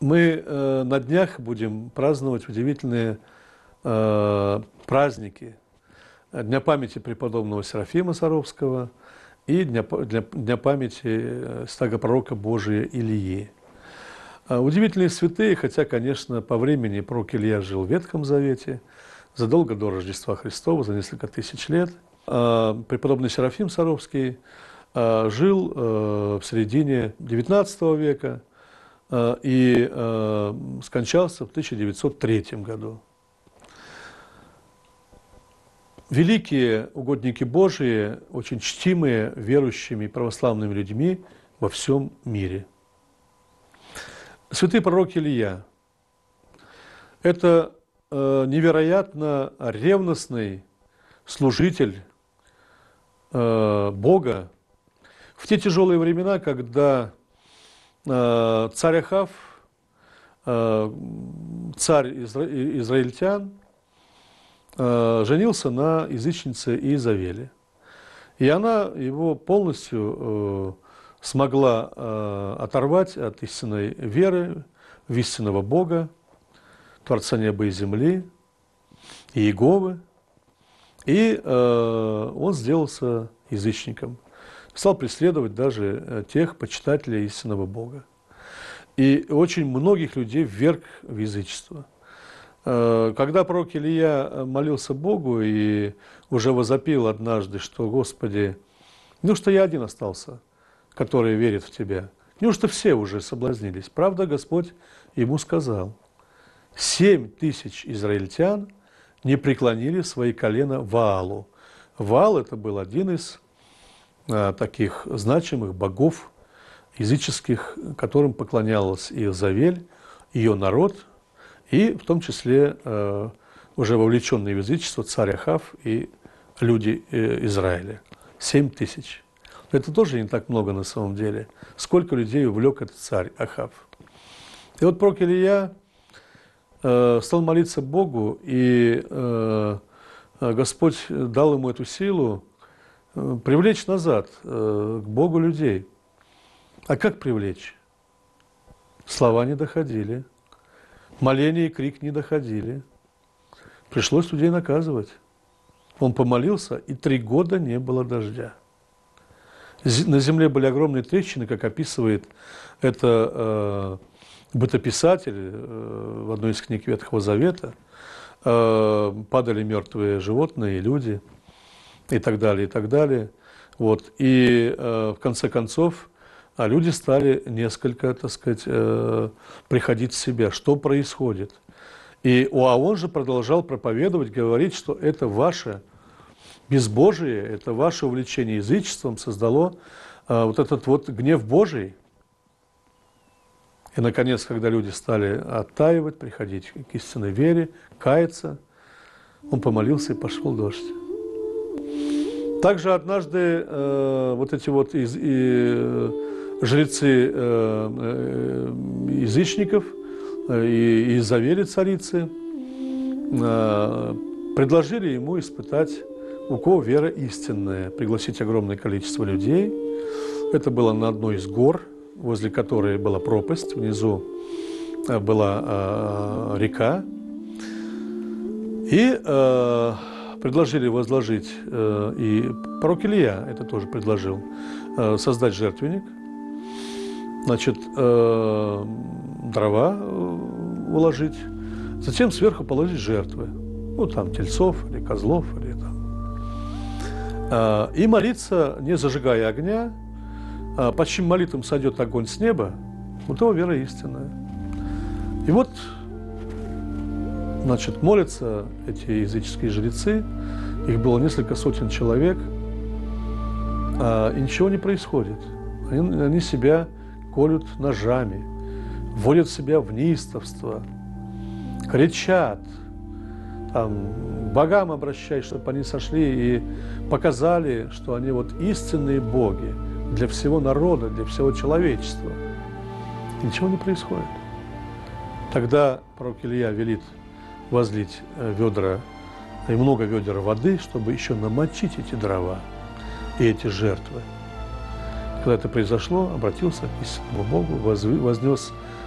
Мы на днях будем праздновать удивительные праздники Дня памяти преподобного Серафима Саровского и Дня памяти святого пророка Божия Илии. Удивительные святые, хотя, конечно, по времени пророк Илия жил в Ветхом Завете, задолго до Рождества Христова, за несколько тысяч лет. Преподобный Серафим Саровский жил в середине XIX века и скончался в 1903 году. Великие угодники Божии, очень чтимые верующими православными людьми во всем мире. Святый пророк Илия – это невероятно ревностный служитель Бога в те тяжелые времена, когда царь Ахав, царь израильтян, женился на язычнице Иезавели. И она его полностью смогла оторвать от истинной веры в истинного Бога, Творца неба и земли, и Иеговы. И он сделался язычником. Стал преследовать даже тех почитателей истинного Бога. И очень многих людей вверг в язычество. Когда пророк Илия молился Богу и уже возопил однажды, что «Господи, неужто я один остался, который верит в Тебя? Неужто все уже соблазнились?» Правда, Господь ему сказал: 7000 израильтян не преклонили свои колена Ваалу. Ваал – это был один из таких значимых богов языческих, которым поклонялась Иезавель, ее народ, и в том числе уже вовлеченные в язычество царь Ахав и люди Израиля. 7000. Это тоже не так много на самом деле. Сколько людей увлек этот царь Ахав. И вот пророк Илия стал молиться Богу, и Господь дал ему эту силу привлечь назад к Богу людей. А как привлечь? Слова не доходили, моление и крик не доходили. Пришлось людей наказывать. Он помолился, и 3 года не было дождя. На земле были огромные трещины, как описывает это бытописатель в одной из книг Ветхого Завета. Падали мертвые животные и люди, и так далее, и так далее. Вот. И в конце концов люди стали несколько, так сказать, приходить в себя. Что происходит? И он же продолжал проповедовать, говорить, что это ваше безбожие, это ваше увлечение язычеством создало вот этот вот гнев Божий. И, наконец, когда люди стали оттаивать, приходить к истинной вере, каяться, он помолился, и пошел дождь. Также однажды вот эти вот жрецы язычников и Иезавели, царицы, предложили ему испытать, у кого вера истинная, пригласить огромное количество людей. Это было на одной из гор, возле которой была пропасть, внизу была река. И предложили возложить, и пророк Илия это тоже предложил, создать жертвенник, значит, дрова уложить, затем сверху положить жертвы, ну там тельцов или козлов, или там, и молиться, не зажигая огня. Под чьим молитвам сойдет огонь с неба, у того вера истинная. И вот, значит, молятся эти языческие жрецы, их было несколько сотен человек, и ничего не происходит. Они себя колют ножами, вводят себя в неистовство, кричат, там, к богам обращаясь, чтобы они сошли и показали, что они вот истинные боги для всего народа, для всего человечества. И ничего не происходит. Тогда пророк Илия велит возлить ведра, и много ведер воды, чтобы еще намочить эти дрова и эти жертвы. Когда это произошло, обратился к истинному Богу, вознес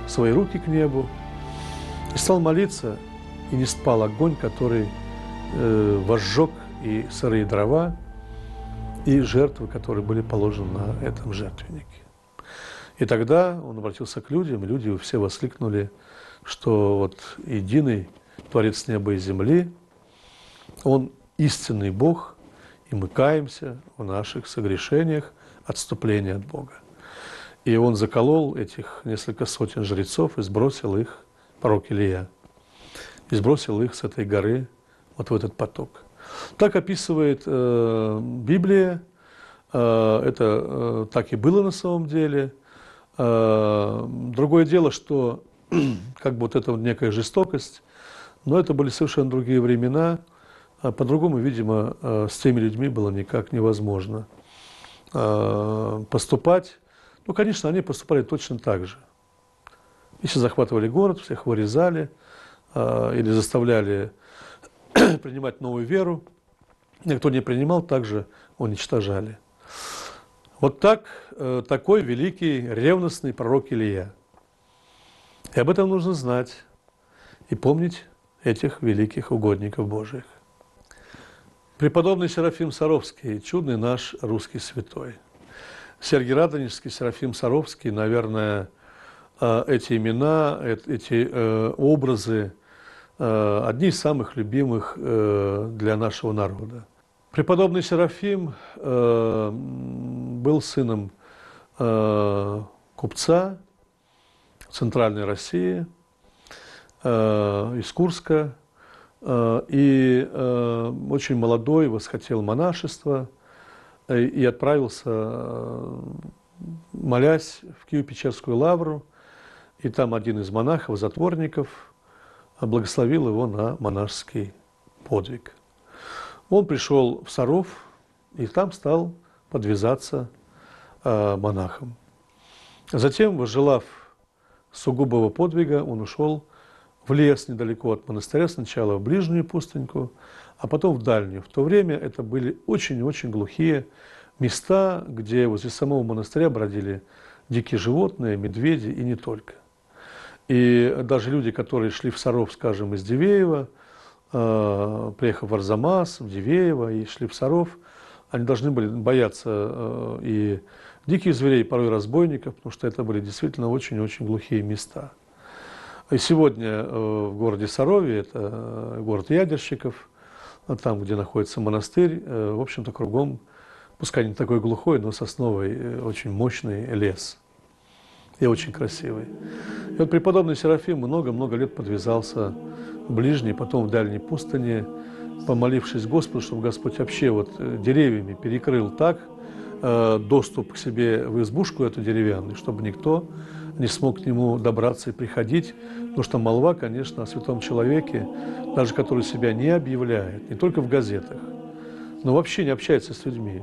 свои руки к небу и стал молиться, и не спал огонь, который возжег и сырые дрова, и жертвы, которые были положены на этом жертвеннике. И тогда он обратился к людям, и люди все воскликнули, что вот единый Творец неба и земли, Он истинный Бог, и мы каемся в наших согрешениях, отступления от Бога. И он заколол этих несколько сотен жрецов и сбросил их, пророк Илия, и сбросил их с этой горы вот в этот поток. Так описывает Библия, это так и было на самом деле. Другое дело, что как бы вот это вот некая жестокость, но это были совершенно другие времена. По-другому, видимо, с теми людьми было никак невозможно поступать. Ну, конечно, они поступали точно так же. Если захватывали город, всех вырезали или заставляли принимать новую веру. И кто не принимал, также уничтожали. Вот так, такой великий, ревностный пророк Илия. И об этом нужно знать и помнить этих великих угодников Божьих. Преподобный Серафим Саровский, чудный наш русский святой. Сергий Радонежский, Серафим Саровский, наверное, эти имена, эти образы одни из самых любимых для нашего народа. Преподобный Серафим был сыном купца в Центральной России, из Курска, и очень молодой восхотел монашество и отправился, молясь, в Киево-Печерскую лавру, и там один из монахов, затворников, благословил его на монашеский подвиг. Он пришел в Саров и там стал подвязаться монахом. Затем, возжелав сугубого подвига, он ушел в лес недалеко от монастыря, сначала в ближнюю пустыньку, а потом в дальнюю. В то время это были очень-очень глухие места, где возле самого монастыря бродили дикие животные, медведи и не только. И даже люди, которые шли в Саров, скажем, из Дивеева, приехав в Арзамас, в Дивеево и шли в Саров, они должны были бояться и диких зверей, порой разбойников, потому что это были действительно очень-очень глухие места. И сегодня в городе Сарове, это город ядерщиков, там, где находится монастырь, в общем-то, кругом, пускай не такой глухой, но сосновый, очень мощный лес. И очень красивый. И вот преподобный Серафим много-много лет подвязался в ближней, потом в дальней пустыне, помолившись Господу, чтобы Господь вообще вот деревьями перекрыл так доступ к себе в избушку эту деревянную, чтобы никто не смог к нему добраться и приходить, потому что молва, конечно, о святом человеке, даже который себя не объявляет, не только в газетах, но вообще не общается с людьми.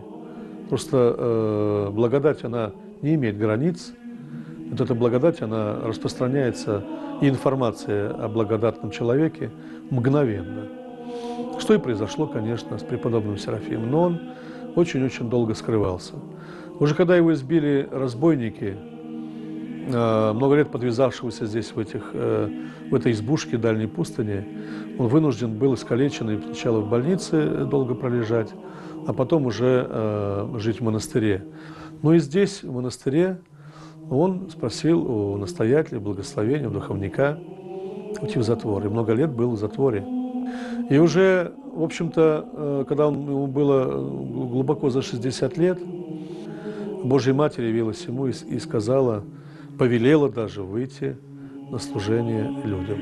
Просто благодать, она не имеет границ. Вот эта благодать, она распространяется, и информация о благодатном человеке мгновенно. Что и произошло, конечно, с преподобным Серафимом, но он очень-очень долго скрывался. Уже когда его избили разбойники, много лет подвязавшегося здесь, в этой избушке дальней пустыни, он вынужден был, искалеченный, сначала в больнице долго пролежать, а потом уже жить в монастыре. Но и здесь, в монастыре, он спросил у настоятеля благословения, у духовника уйти в затвор. И много лет был в затворе. И уже, в общем-то, когда ему было глубоко за 60 лет, Божья Матерь явилась ему и сказала, повелела даже выйти на служение людям.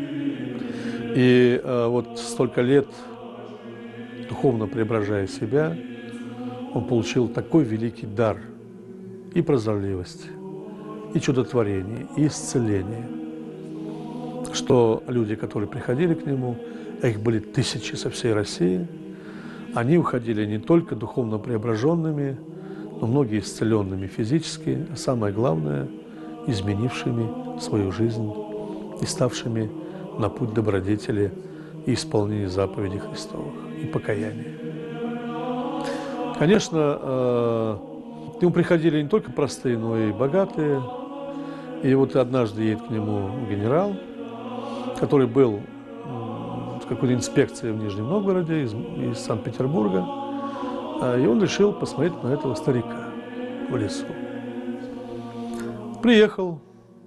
И вот столько лет, духовно преображая себя, он получил такой великий дар и прозорливости, и чудотворение, и исцеление, что люди, которые приходили к нему, а их были тысячи со всей России, они уходили не только духовно преображенными, но многие исцеленными физически, а самое главное, изменившими свою жизнь и ставшими на путь добродетели и исполнения заповедей Христовых и покаяния. Конечно, к нему приходили не только простые, но и богатые. И вот однажды едет к нему генерал, который был с какой-то инспекцией в Нижнем Новгороде, из Санкт-Петербурга, и он решил посмотреть на этого старика в лесу. Приехал,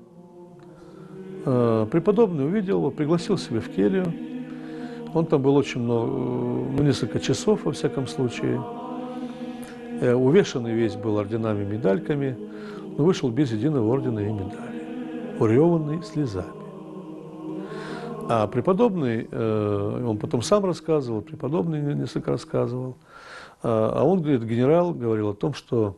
преподобный увидел его, пригласил себя в келью. Он там был очень много, несколько часов, во всяком случае. Увешанный весь был орденами, медальками, но вышел без единого ордена и медали, уреванный слезами. А преподобный, он потом сам рассказывал, преподобный несколько рассказывал, а он, говорит, генерал говорил о том, что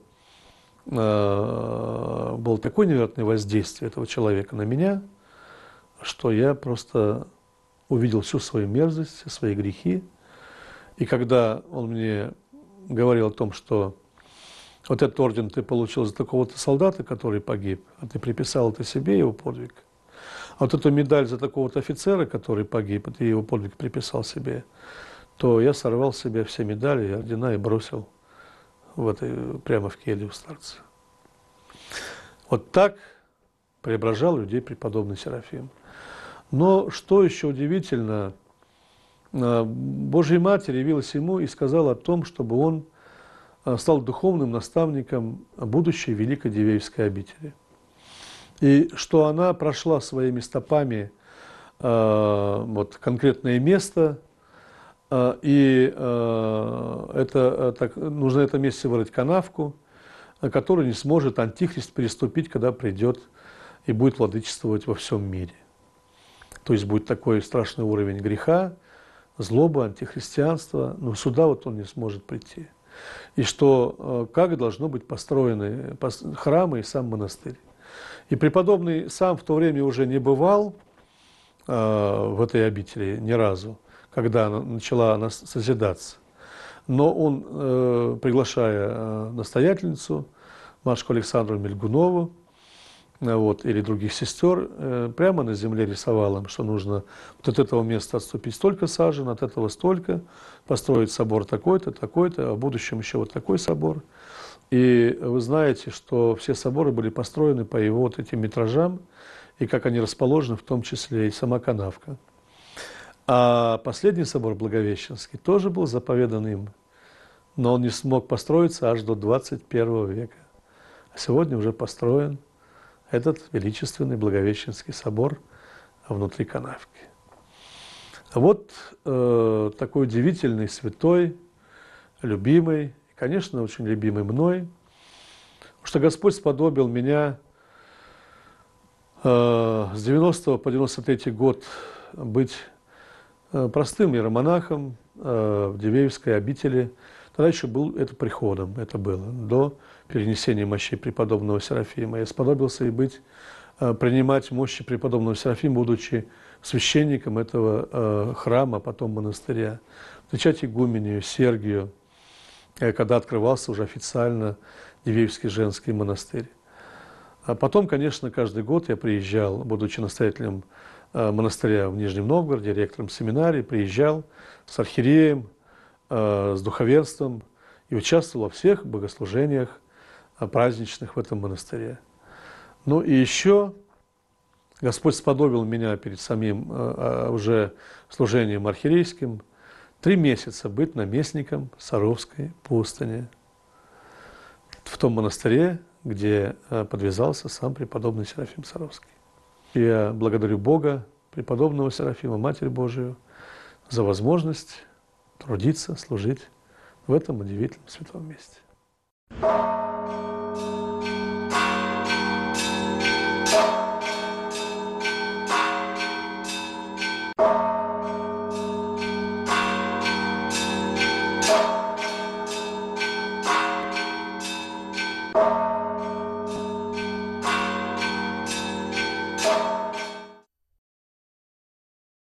было такое невероятное воздействие этого человека на меня, что я просто увидел всю свою мерзость, все свои грехи. И когда он мне говорил о том, что вот этот орден ты получил за такого-то солдата, который погиб, а ты приписал это себе, его подвиг, а вот эту медаль за такого-то офицера, который погиб, а ты его подвиг приписал себе, то я сорвал с себя все медали и ордена и бросил прямо в келью старца. Вот так преображал людей преподобный Серафим. Но что еще удивительно, Божья Матерь явилась ему и сказала о том, чтобы он стал духовным наставником будущей Великой Дивеевской обители. И что она прошла своими стопами вот конкретное место, и нужно это место вырыть канавку, которую не сможет Антихрист переступить, когда придет и будет владычествовать во всем мире. То есть будет такой страшный уровень греха, злоба, антихристианства, но сюда вот он не сможет прийти. И что как должно быть построены храмы и сам монастырь. И преподобный сам в то время уже не бывал в этой обители ни разу, когда она начала созидаться. Но он, приглашая настоятельницу, матушку Александру Мельгунову, или других сестер, прямо на земле рисовал им, что нужно вот от этого места отступить столько сажен, от этого столько, построить собор такой-то, такой-то, а в будущем еще вот такой собор. И вы знаете, что все соборы были построены по его вот этим метражам, и как они расположены, в том числе и сама канавка. А последний собор Благовещенский тоже был заповедан им, но он не смог построиться аж до 21 века. А сегодня уже построен этот величественный Благовещенский собор внутри канавки. Вот такой удивительный, святой, любимый, и, конечно, очень любимый мной, потому что Господь сподобил меня с 90 по 93 год быть простым иеромонахом в Дивеевской обители. Тогда еще был это приходом, это было, до перенесения мощей преподобного Серафима. Я сподобился и принимать мощи преподобного Серафима, будучи священником этого храма, потом монастыря, встречать игуменью Сергию, когда открывался уже официально Дивеевский женский монастырь. А потом, конечно, каждый год я приезжал, будучи настоятелем монастыря в Нижнем Новгороде, ректором семинарии, приезжал с архиереем, с духовенством и участвовал во всех богослужениях праздничных в этом монастыре. Ну и еще Господь сподобил меня перед самим уже служением архиерейским 3 месяца быть наместником Саровской пустыни, в том монастыре, где подвязался сам преподобный Серафим Саровский. И я благодарю Бога, преподобного Серафима, Матерь Божию, за возможность трудиться, служить в этом удивительном святом месте.